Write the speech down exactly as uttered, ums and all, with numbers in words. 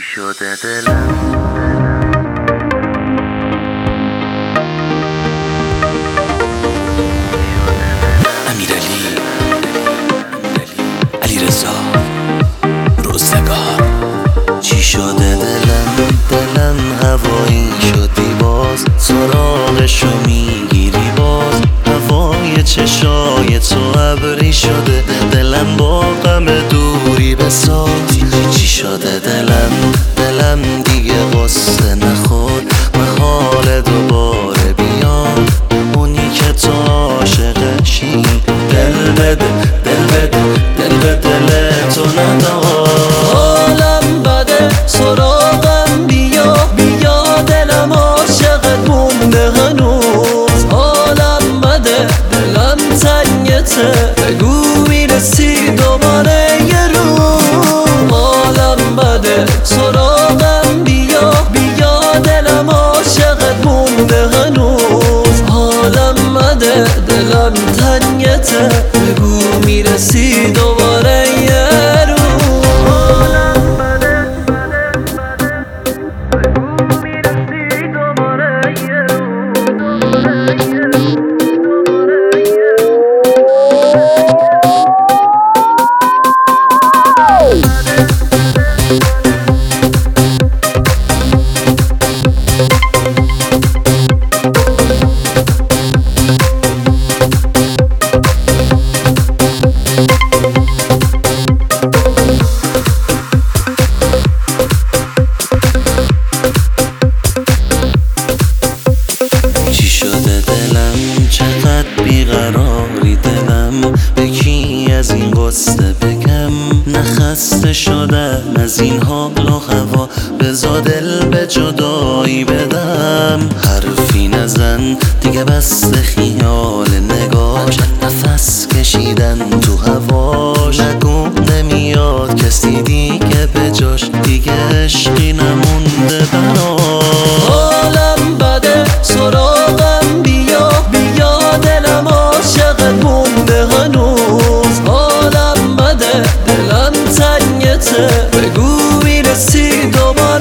شده دلم امیرعلی علیرضا روزگار. چی شده دلم دلم هوایی شدی باز سراغشو میگیری باز هوای چشای تو ابری شده دلم با غم دوری بساز. چی شده دلم دلم دیگه قصه نخورد محال دوباره بیاد اونی که تو عاشقشی دل بده دل بده دل به دل تو ندار. حالم بده سراغم بیا بیا دلم عاشقت مونده هنوز. حالم بده دلم تنگته بگو میرسی دوباره یه روز. حالم بده سراغم بیا بیا دلم عاشقت مونده هنوز. حالم بده دلم تنگته بگو میرسی دوباره یه روز. چقدر بیقراری دلم به کی از این قصه بگم نخسته شدم از این حال و هوا بزا دل به جدایی بدم. حرفی نزن دیگه بس خیال نگاش نفس کشیدن تو هواش نگو نمیاد کسی دیگه به جاش دیگه عشقی نمونده براش. حالم بده سراغم بیا بیا دلم عاشقت مونده هنوز. حالم بده دلم تنگته بگو میرسی دوباره